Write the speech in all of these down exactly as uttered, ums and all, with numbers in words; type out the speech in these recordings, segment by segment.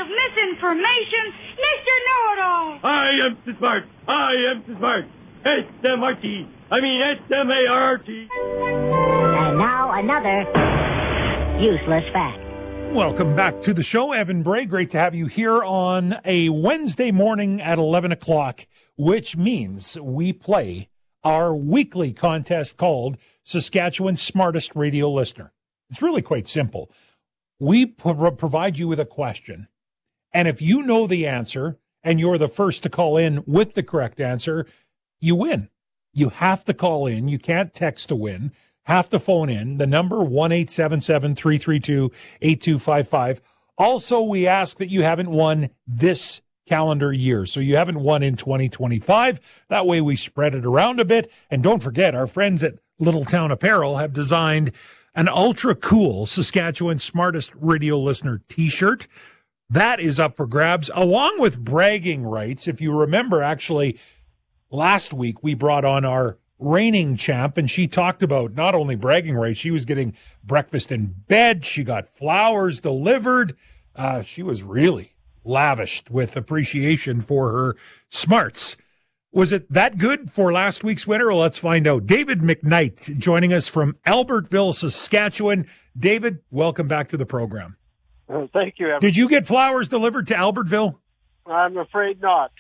misinformation, Mister Know-It-All. I am so smart. I am so smart. S M R T. I mean S M A R T. And now another useless fact. Welcome back to the show, Evan Bray. Great to have you here on a Wednesday morning at eleven o'clock, which means we play our weekly contest called Saskatchewan's Smartest Radio Listener. It's really quite simple. We pro- provide you with a question, and if you know the answer and you're the first to call in with the correct answer, you win. You have to call in. You can't text to win. Have to phone in. The number one eight seven seven, three three two, eight two five five. Also, we ask that you haven't won this calendar year. So you haven't won in twenty twenty-five. That way we spread it around a bit. And don't forget, our friends at Little Town Apparel have designed an ultra cool Saskatchewan Smartest Radio Listener t-shirt. That is up for grabs, along with bragging rights. If you remember, actually, last week we brought on our reigning champ, and she talked about not only bragging rights, she was getting breakfast in bed. She got flowers delivered. Uh, she was really lavished with appreciation for her smarts. Was it that good for last week's winner? Well, let's find out. David McKnight joining us from Albertville, Saskatchewan. David, welcome back to the program. Uh, thank you, Evan. Did you get flowers delivered to Albertville? I'm afraid not.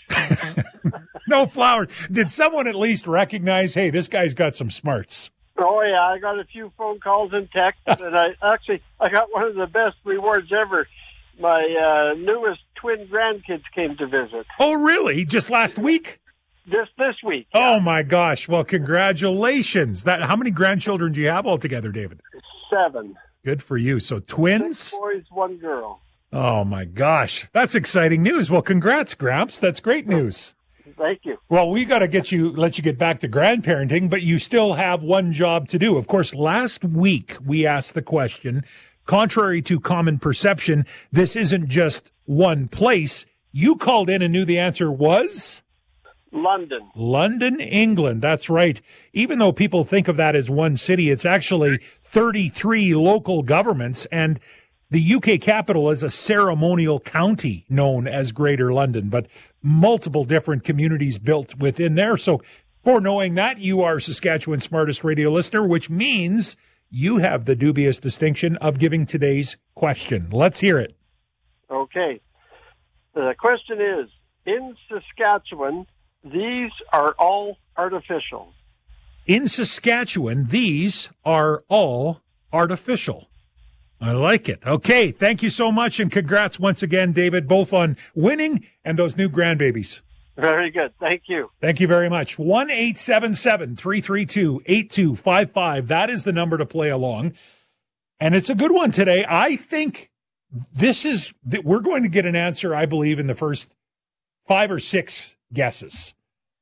No flowers. Did someone at least recognize, hey, this guy's got some smarts? Oh, yeah, I got a few phone calls and texts, and I actually, I got one of the best rewards ever. My uh, newest twin grandkids came to visit. Oh, really? Just last week? Just this week. Oh, yeah. my gosh. Well, congratulations. That, how many grandchildren do you have altogether, David? Seven. Good for you. So twins? Six boys, one girl. Oh, my gosh. That's exciting news. Well, congrats, Gramps. That's great news. Thank you. Well, we got to get you, let you get back to grandparenting, but you still have one job to do. Of course, last week we asked the question, contrary to common perception, this isn't just one place. You called in and knew the answer was? London. London, England. That's right. Even though people think of that as one city, it's actually thirty-three local governments, and the U K capital is a ceremonial county known as Greater London, but multiple different communities built within there. So for knowing that, you are Saskatchewan's Smartest Radio Listener, which means you have the dubious distinction of giving today's question. Let's hear it. Okay. The question is, in Saskatchewan, these are all artificial. In Saskatchewan, these are all artificial. I like it. Okay, thank you so much, and congrats once again, David, both on winning and those new grandbabies. Very good. Thank you. Thank you very much. one eight seven seven, three three two, eight two five five. That is the number to play along. And it's a good one today. I think this is, we're going to get an answer, I believe, in the first five or six guesses.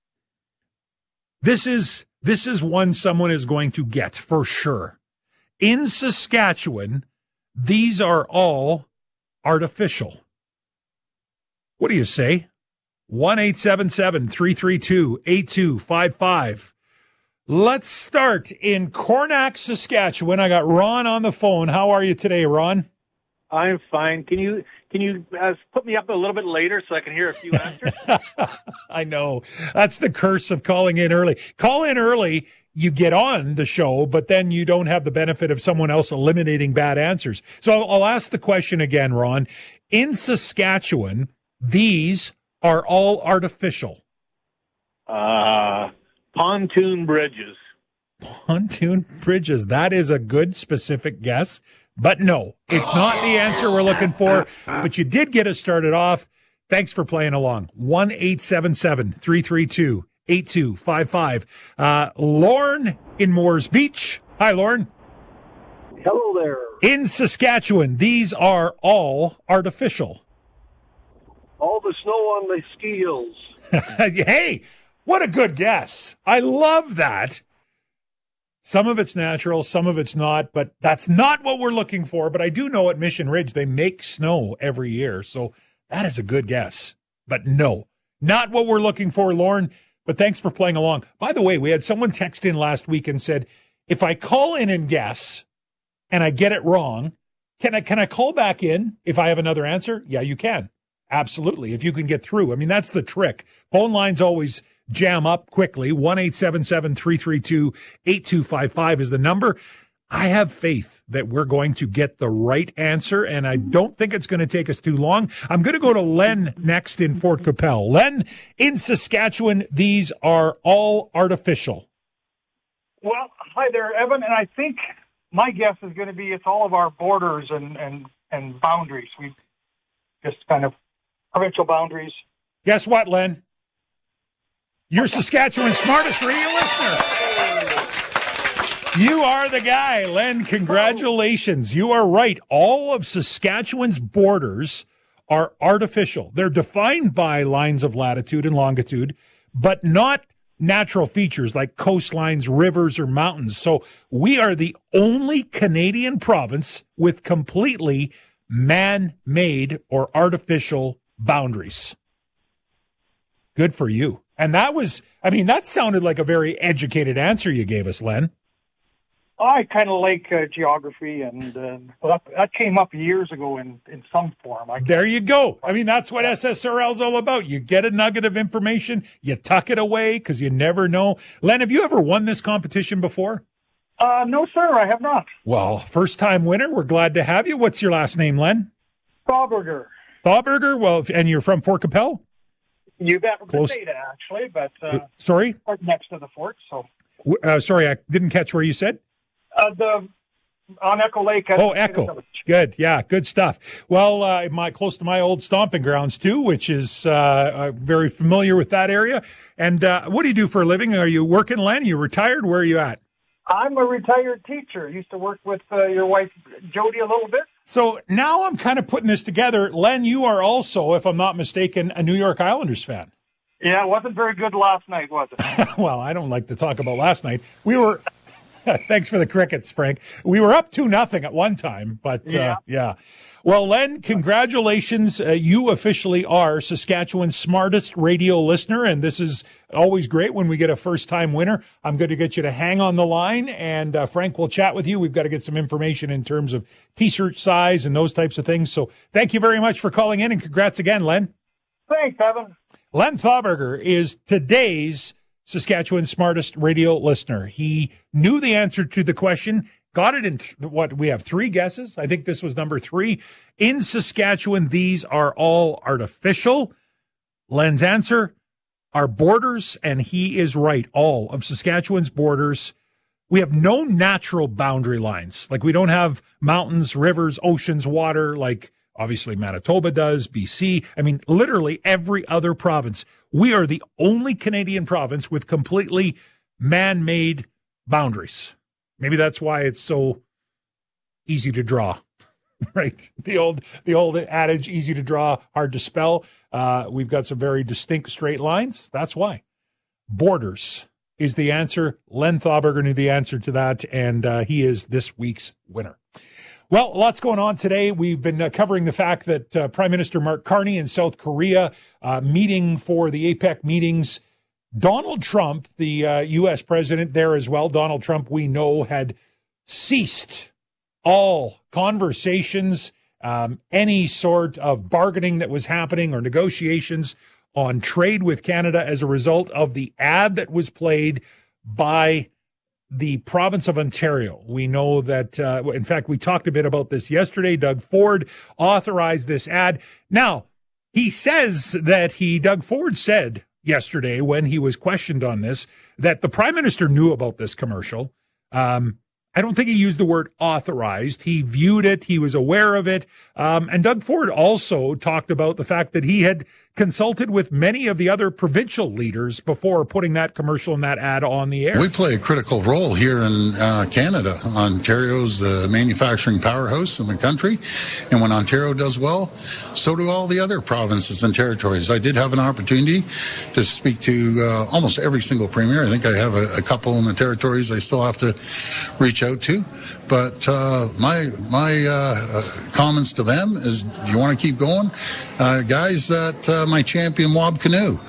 This is, this is one someone is going to get for sure. In Saskatchewan, these are all artificial. What do you say? one eight seven seven, three three two, eight two five five. Let's start in Cornack, Saskatchewan. I got Ron on the phone. How are you today, Ron? I'm fine. Can you can you uh, put me up a little bit later so I can hear a few answers? I know. That's the curse of calling in early. Call in early, you get on the show, but then you don't have the benefit of someone else eliminating bad answers. So I'll, I'll ask the question again, Ron. In Saskatchewan, these are all artificial. Uh, pontoon bridges. Pontoon bridges. That is a good specific guess. But no, it's not the answer we're looking for. But you did get us started off. Thanks for playing along. one eight seven seven, three three two, eight two five five. Uh, Lorne in Moores Beach. Hi, Lorne. Hello there. In Saskatchewan, these are all artificial. All the snow on the ski hills. Hey, what a good guess. I love that. Some of it's natural, some of it's not, but that's not what we're looking for. But I do know at Mission Ridge, they make snow every year. So that is a good guess. But no, not what we're looking for, Lauren. But thanks for playing along. By the way, we had someone text in last week and said, if I call in and guess and I get it wrong, can I, can I call back in if I have another answer? Yeah, you can. Absolutely. If you can get through. I mean, that's the trick. Phone lines always jam up quickly. one eight seven seven, three three two, eight two five five is the number. I have faith that we're going to get the right answer, and I don't think it's going to take us too long. I'm going to go to Len next in Fort Qu'Appelle. Len, in Saskatchewan, these are all artificial. Well, hi there, Evan. And I think my guess is going to be it's all of our borders and, and, and boundaries. We just kind of provincial boundaries. Guess what, Len? You're Saskatchewan's smartest radio listener. You are the guy, Len. Congratulations. You are right. All of Saskatchewan's borders are artificial. They're defined by lines of latitude and longitude, but not natural features like coastlines, rivers, or mountains. So we are the only Canadian province with completely man-made or artificial boundaries. Good for you. And that was, I mean, that sounded like a very educated answer you gave us, Len. I kind of like uh, geography, and uh, well, that, that came up years ago in, in some form. I there you go. I mean, that's what S S R L is all about. You get a nugget of information, you tuck it away because you never know. Len, have you ever won this competition before? Uh, no, sir, I have not. Well, first-time winner. We're glad to have you. What's your last name, Len? Thauberger. Thauberger? Well, and you're from Fort Qu'Appelle? You bet. Close. Bethesda, actually, but uh, sorry? right next to the fort. So. Uh, sorry, I didn't catch where you said. Uh, the on Echo Lake. Oh, Echo. Good. Yeah, good stuff. Well, uh, my close to my old stomping grounds, too, which is uh, uh, very familiar with that area. And uh, what do you do for a living? Are you working, Len? Are you retired? Where are you at? I'm a retired teacher. Used to work with uh, your wife, Jody, a little bit. So now I'm kind of putting this together. Len, you are also, if I'm not mistaken, a New York Islanders fan. Yeah, it wasn't very good last night, was it? Well, I don't like to talk about last night. We were... Thanks for the crickets, Frank. We were up two nothing at one time, but yeah. Uh, yeah. Well, Len, congratulations. Uh, you officially are Saskatchewan's smartest radio listener, and this is always great when we get a first-time winner. I'm going to get you to hang on the line, and uh, Frank will chat with you. We've got to get some information in terms of T-shirt size and those types of things. So thank you very much for calling in, and congrats again, Len. Thanks, Evan. Len Thauberger is today's Saskatchewan's smartest radio listener. He knew the answer to the question, got it in, th- what, we have three guesses? I think this was number three. In Saskatchewan, these are all artificial. Len's answer, our borders, and he is right. All of Saskatchewan's borders, we have no natural boundary lines. Like we don't have mountains, rivers, oceans, water, like obviously Manitoba does, B C. I mean, literally every other province. We are the only Canadian province with completely man-made boundaries. Maybe that's why it's so easy to draw, right? The old, the old adage, easy to draw, hard to spell. Uh, we've got some very distinct straight lines. That's why. Borders is the answer. Len Thauberger knew the answer to that, and uh, he is this week's winner. Well, lots going on today. We've been uh, covering the fact that uh, Prime Minister Mark Carney in South Korea uh, meeting for the APEC meetings. Donald Trump, the uh, U S president there as well, Donald Trump, we know, had ceased all conversations, um, any sort of bargaining that was happening or negotiations on trade with Canada as a result of the ad that was played by the province of Ontario. We know that, uh, in fact, we talked a bit about this yesterday. Doug Ford authorized this ad. Now, he says that he, Doug Ford said yesterday when he was questioned on this, that the prime minister knew about this commercial. Um, I don't think he used the word authorized. He viewed it. He was aware of it. Um, and Doug Ford also talked about the fact that he had consulted with many of the other provincial leaders before putting that commercial and that ad on the air. We play a critical role here in uh, Canada. Ontario's the manufacturing powerhouse in the country. And when Ontario does well, so do all the other provinces and territories. I did have an opportunity to speak to uh, almost every single premier. I think I have a, a couple in the territories I still have to reach out to. But uh, my my uh, comments to them is, you want to keep going? Uh, guys, that uh, my champion Wab Canoe.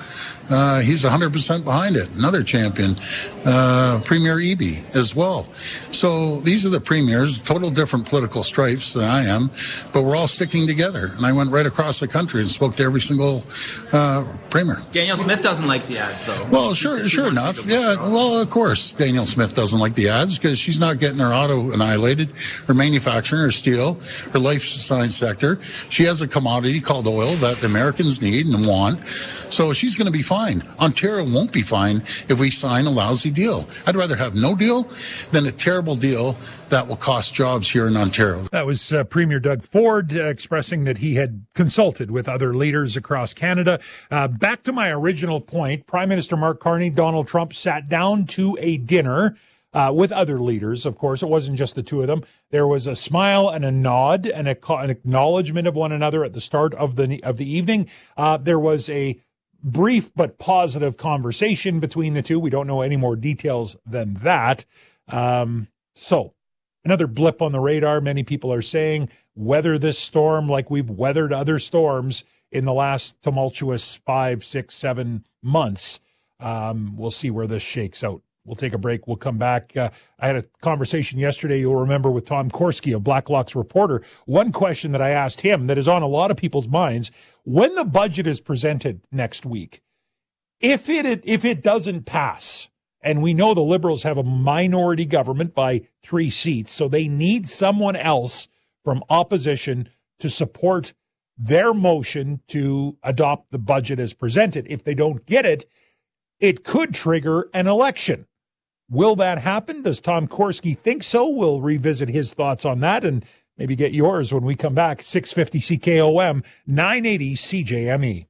Uh, he's one hundred percent behind it. Another champion, uh, Premier Eby as well. So these are the premiers, total different political stripes than I am, but we're all sticking together. And I went right across the country and spoke to every single uh, premier. Danielle Smith doesn't like the ads, though. Well, sure, sure enough. Yeah, well, of course, Danielle Smith doesn't like the ads because she's not getting her auto annihilated, her manufacturing, her steel, her life science sector. She has a commodity called oil that the Americans need and want. So she's going to be fine. Ontario won't be fine if we sign a lousy deal. I'd rather have no deal than a terrible deal that will cost jobs here in Ontario. That was uh, Premier Doug Ford uh, expressing that he had consulted with other leaders across Canada. Uh, back to my original point, Prime Minister Mark Carney, Donald Trump sat down to a dinner uh, with other leaders. Of course, it wasn't just the two of them. There was a smile and a nod and a, an acknowledgement of one another at the start of the of the evening. Uh, there was a brief but positive conversation between the two. We don't know any more details than that. Um, so another blip on the radar. Many people are saying weather this storm like we've weathered other storms in the last tumultuous five, six, seven months. Um, we'll see where this shakes out. We'll take a break. We'll come back. Uh, I had a conversation yesterday, you'll remember, with Tom Korski of Blacklock's Reporter. One question that I asked him that is on a lot of people's minds, when the budget is presented next week, if it if it doesn't pass, and we know the Liberals have a minority government by three seats, so they need someone else from opposition to support their motion to adopt the budget as presented. If they don't get it, it could trigger an election. Will that happen? Does Tom Korski think so? We'll revisit his thoughts on that and maybe get yours when we come back. six fifty C K O M, nine eighty C J M E.